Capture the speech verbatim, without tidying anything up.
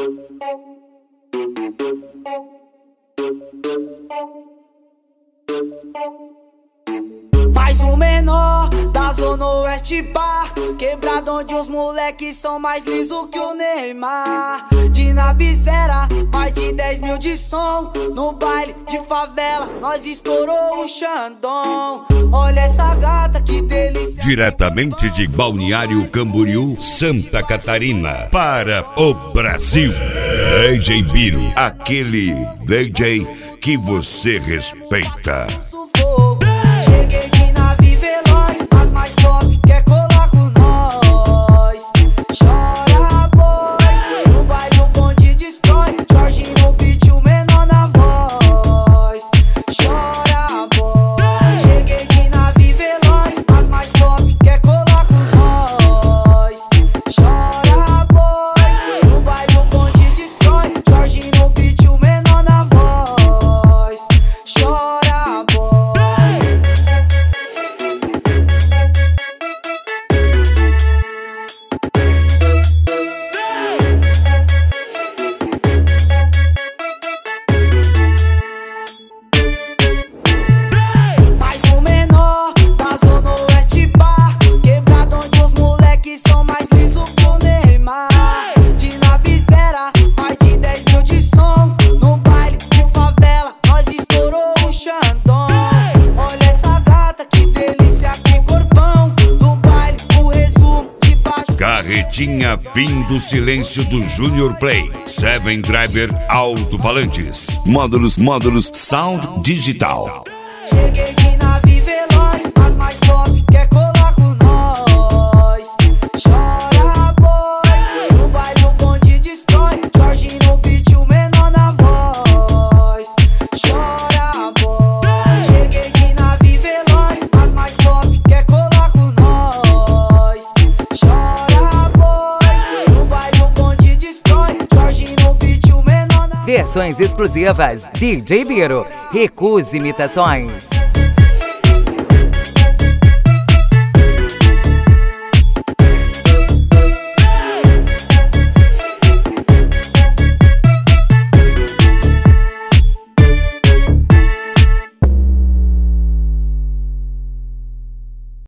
Mais um menor da Zona Oeste Bar, quebrado onde os moleques são mais liso que o Neymar. De nave zero, mais de dez mil de som. No baile de favela, nós estourou o Xandão. Olha essa gata, que delícia. Diretamente de Balneário Camboriú, Santa Catarina, para o Brasil, D J Biro, aquele D J que você respeita. Cheguei de nave veloz, as mais top quer colar com nós. Chora boy, no baile o bonde destrói. Jorge no beat, o menor na voz. Chora boy. Cheguei de nave veloz, as mais top quer colar com nós. Chora boy, no baile o bonde destrói. Jorge no beat, o menor na voz. Chora boy. Mais um menor da Zona Oeste Bar, quebrado onde os moleques são mais liso que o Neymar. De nave zero, mais de dez mil de som. No baile de favela, nós estourou o Xandão. Olha essa gata, que delícia, que corpão. Do baile, o resumo de baixo. Carretinha Fim do Silêncio do Junior Play, Seven Driver Alto-Falantes, módulos, módulos Sound Digital. Cheguei de nave veloz, as mais top quer colar com nós. Chora boy, no baile o bonde destrói. Jorge no beat, o menor na voz. Chora boy. Cheguei de nave veloz, as mais top quer colar com nós. Chora boy, no baile o bonde destrói. Jorge no beat, o menor na voz. Versões exclusivas D J Biro. Recuse imitações.